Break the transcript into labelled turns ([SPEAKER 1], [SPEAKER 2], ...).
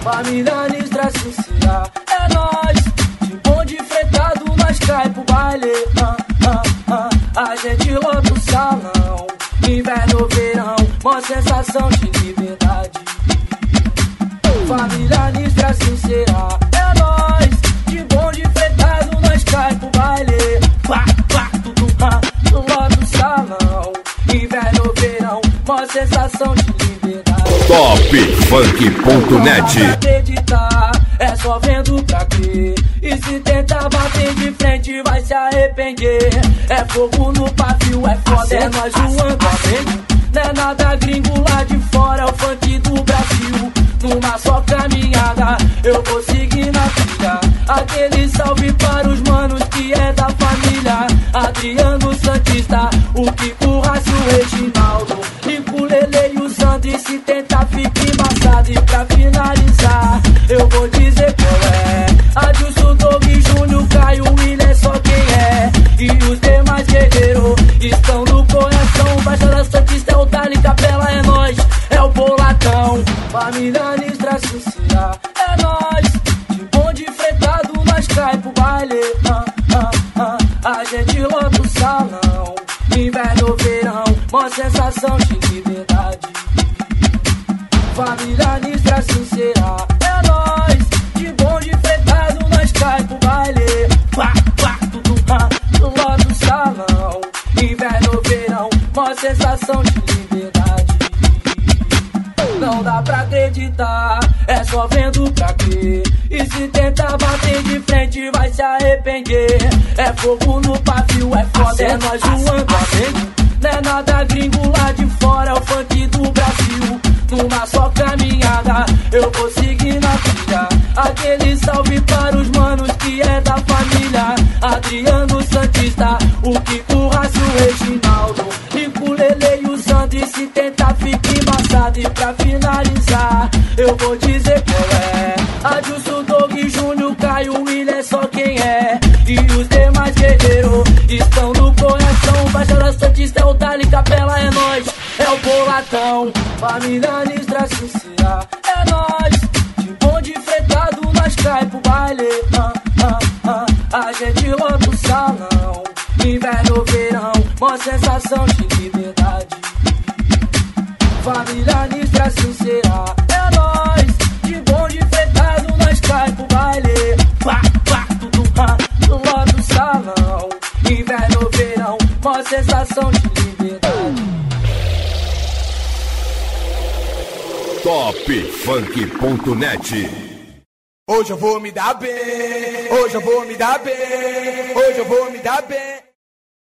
[SPEAKER 1] Família Nistra Sincera, é nóis. De bonde fretado, nós cai pro baile. A gente lota o salão. Inverno, verão, mó sensação de liberdade. Família Nistra Sincera, é nóis. De bonde fretado, nós cai pro baile. Lota o salão. Inverno, verão, mó sensação de liberdade.
[SPEAKER 2] Topfunk.net.
[SPEAKER 1] Não dá pra acreditar, é só vendo pra crer. E se tentar bater de frente vai se arrepender. É fogo no pavio, é foda, é nós voando a frente. Não é nada gringo lá de fora, é o funk do Brasil. Numa só caminhada, eu vou seguir na trilha. Aquele salve para os manos que é da família. Adriano Santista, o Kiko, Rácio, Reginaldo, Nicolele e o Sandro. E se tentar fica embaçado. E pra finalizar, eu vou dizer qual é. Adilson, Doug, Júnior, Caio, William é só quem é. E os demais guerreiros estão no coração. Baixada Santista é o Dali, Capela é nós, é o bolatão. Família Nistra Sincera, é nós. De bonde fretado, nós cai pro baile. A gente lota o salão. Inverno, verão, mó sensação de liberdade. Família Nistra Sincera, é nós. De bonde fretado, nós cai pro baile. Lota o salão. Inverno, verão, mó sensação de liberdade. Não dá pra acreditar, é só vendo pra crer. E se tentar bater de frente vai se arrepender. É fogo no pavio, é foda, é nós voando a frente. Não é nada gringo lá de fora, é o funk do Brasil. Numa só caminhada, eu vou seguir na trilha. Aquele salve para os manos que é da família. Adriano Santista, o Kiko, Rácio, Reginaldo, Nicolele e o Sandro. E se tentar fica embaçado. E pra finalizar, eu vou dizer qual é. Adilson, Doug, Júnior, Caio, William é só quem é. E os demais guerreiros estão no coração. Baixada Santista é o Dali, Capela é nós, é o bolatão. Família Nistra Sincera, é nós. De bonde fretado, nós cai pro baile. A gente lota o salão. Inverno, verão, mó sensação de liberdade. Família Nistra Sincera, é nós. De bonde fretado, nós cai pro baile. Lota o salão. Inverno, verão, mó sensação de liberdade.
[SPEAKER 2] Topfunk.net.
[SPEAKER 3] Hoje eu vou me dar bem, hoje eu vou me dar bem, hoje eu vou me dar bem.